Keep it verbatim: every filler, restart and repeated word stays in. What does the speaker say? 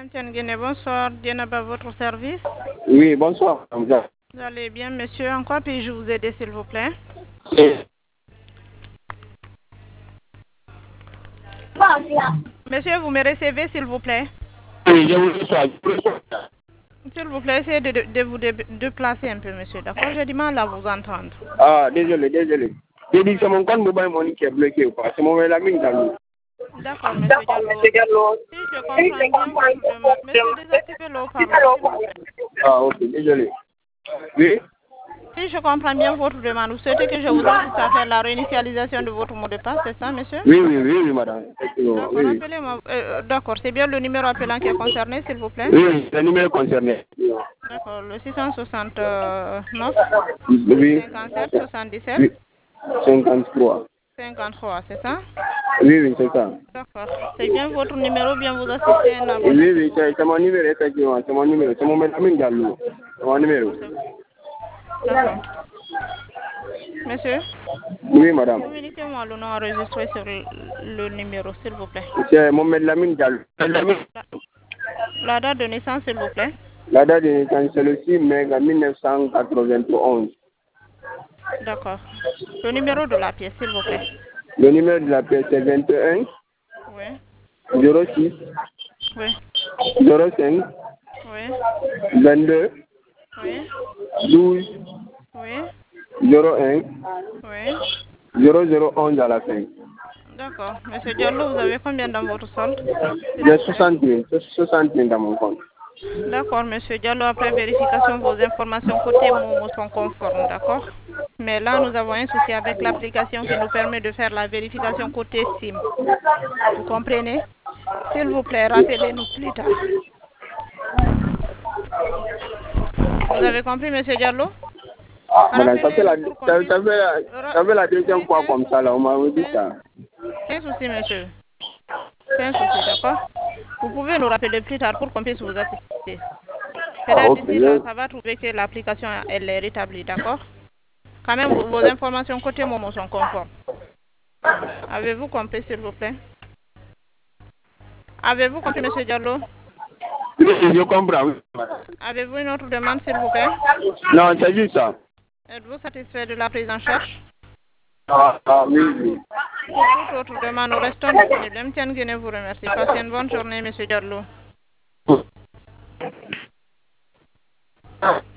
Guinée, bonsoir. Dienab à votre service. Oui, bonsoir. Vous allez bien, monsieur? En quoi puis-je vous aider, s'il vous plaît? Monsieur, vous me recevez, s'il vous plaît? Oui, je vous reçois. S'il vous plaît, essayez de, de, de vous dé- déplacer un peu, monsieur. D'accord? J'ai du mal à vous entendre. Ah, désolé, désolé. J'ai dit c'est mon compte mobile money qui est bloqué ou pas. C'est mon mail ami dans le. D'accord, monsieur Diallo. Si je comprends bien votre demande, monsieur, désactivez le haut-parleur, s'il vous plaît. Ah, ok, désolé. Oui? Si je comprends bien votre demande, vous souhaitez que je vous assiste à faire la réinitialisation de votre mot de passe, c'est ça, monsieur? Oui, oui, oui, oui, madame. Effectivement, D'accord, oui, oui. appelez-moi. euh, D'accord, c'est bien le numéro appelant qui est concerné, s'il vous plaît? Oui, oui, c'est le numéro concerné. D'accord, le six cent soixante-neuf Oui. cinquante-sept soixante-dix-sept Oui. cinquante-trois. cinquante-trois, c'est ça? Oui, oui, c'est ça. D'accord. C'est bien votre numéro, bien vous assistez un abonné, Oui, s'il oui, vous c'est plaît. c'est mon numéro, effectivement. C'est mon numéro. C'est mon mail ami dans le. C'est mon numéro. D'accord. Monsieur, Oui, madame. communiquez-moi le nom enregistré sur le, le numéro, s'il vous plaît. C'est mon mail ami dans le. La, la date de naissance, s'il vous plaît. La date de naissance, c'est le six mai mille neuf cent quatre-vingt-onze. D'accord. Le numéro de la pièce, s'il vous plaît. Le numéro de la pièce est vingt et un Oui. zéro six Oui. zéro cinq Oui. vingt-deux Oui. douze Oui. zéro un Oui. zéro zéro onze à la fin. D'accord. Monsieur Diallo, vous avez combien dans votre solde, s'il J'ai vous plaît? soixante mille, soixante mille dans mon compte. D'accord, monsieur Diallo, après vérification, vos informations côté Momo sont conformes, d'accord? Mais là, nous avons un souci avec l'application qui nous permet de faire la vérification côté SIM. Vous comprenez? S'il vous plaît, rappelez-nous plus tard. Vous avez compris, monsieur Diallo? Madame, ça fait la, Rappelez-nous pour qu'on ça, puisse... ça fait la, Ra- ça fait la deuxième Oui, c'est fois un comme souci. ça, là, on m'a dit C'est un, ça. c'est un souci, monsieur. C'est un souci, d'accord? Vous pouvez nous rappeler plus tard pour qu'on puisse vous assister. Ah, Peut-être ok. d'ici là, ça va trouver que l'application, elle est rétablie, d'accord? Quand même, vos, vos informations côté Momo sont conformes. Avez-vous compris, s'il vous plaît? Avez-vous compris, monsieur Diallo? Oui, je comprends, oui. Avez-vous une autre demande, s'il vous plaît? Non, c'est juste ça. Êtes-vous satisfait de la prise en charge? Ah, ah, oui, oui. Pour toute autre demande, nous restons disponibles. M T N Guinée vous remercie. Passez une bonne journée, monsieur Diallo.